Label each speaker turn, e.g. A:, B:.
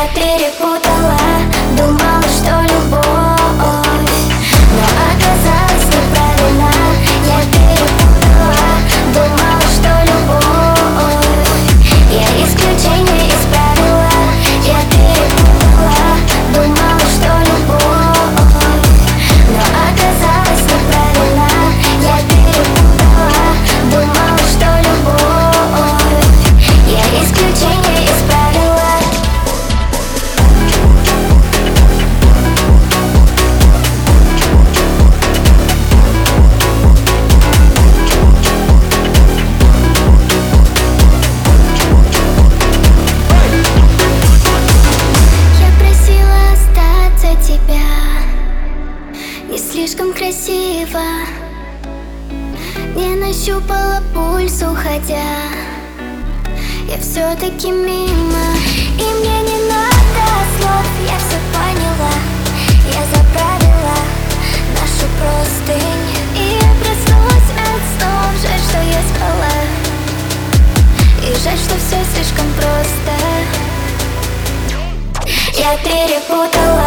A: Я перепутала, думала, что любовь, но оказалось неправильно. Я перепутала, думала, что любовь, я исключение из правила. Я перепутала, думала, что любовь, но оказалось неправильно. Я перепутала, думала, что любовь, я исключение из правила. Не слишком красиво, не нащупала пульс, уходя. Я все-таки мимо, и мне не надо слов. Я все поняла, я заправила нашу простынь, и я проснулась от снов. Жаль, что я спала, и жаль, что все слишком просто. Я перепутала,